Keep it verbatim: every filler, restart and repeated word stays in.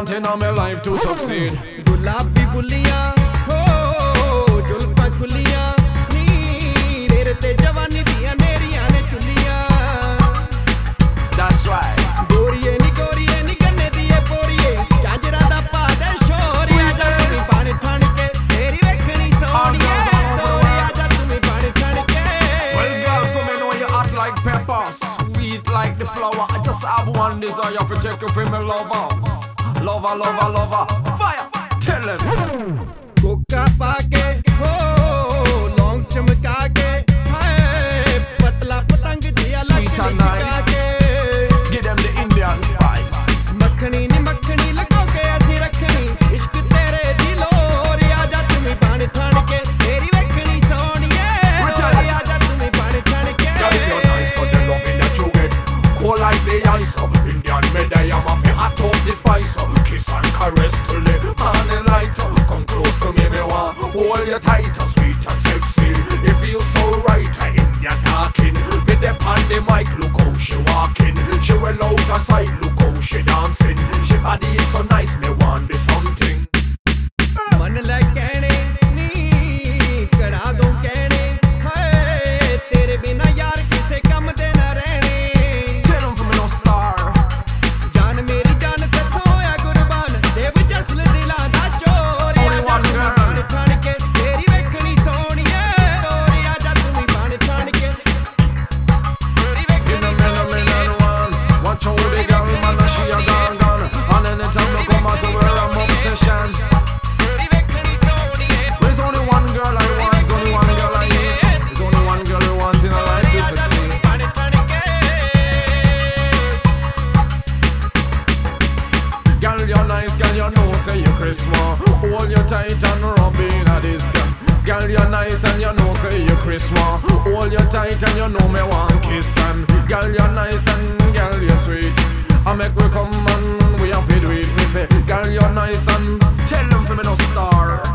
want in my life to succeed. गुलाबी बुलियां हो जुल्फां खुलियां नी रेरे ते जवानी दियां नेरियां ने चुलियां. That's right. गोरिये नी गोरिये नी गन्ने दिए पोरिये झांजरा दा पा दे शोर आजा तुमी बन ठण के तेरी वेखनी सोनिए तोरी आजा तुमी बन ठण के. Well girl, for me know you hot like pepper, sweet like the flower. I just have one desire for take you for me lover. Lover, lover, lover, fire, tell him. कोका पाके हो लौंग चमका के हाय पतला पतंग दिया Sweet and nice. Give them the Indian spice. Makhani नी मखनी लगो के ऐसी रखनी इश्क तेरे दिलों रे आजा तुमी बन ठण के तेरी वेखनी सोनिए रे आजा तुमी बन ठण के. Girl, you're nice, but the loving that you get cold like the ice. Indian made I am a fi hot up the spice. Kiss and caress till the morning light. Come close to me, me want hold you tight. Sweet and sexy, it feels so right. India talking with them on the mic. Look how she walking, she well out of sight. Look how she dancing, she body is so nice. Me want the something. मन ले कहने नी कड़ा दूं कहने हाय तेरे बिना यार किसे कम दे ना रहने. Tell them for me no star. जान मेरी जान ते होया कुर्बान देव जसल दिलां दा चोर आजा तुमी बन ठण के तेरी वेखनी सोनिए रे आजा तुमी बन ठण के तेरी In वेखनी a minute, me not one. Watch how the girl man and she a gone gone. And anytime me come out to where I'm obsession. तेरी वेखनी सोनिए. There's only one girl I want, there's only one girl I need. There's only one girl who wants in her life to succeed. Girl, you're nice, girl, you know, say you Christmas. Hold you tight and rub in a this girl. Girl, you're nice and you know, say you Christmas. Hold you tight and you know me want kiss and girl, you're nice and girl, you're sweet. I make we come and we have to do it. Me say, girl, you're nice and tell them for me no star.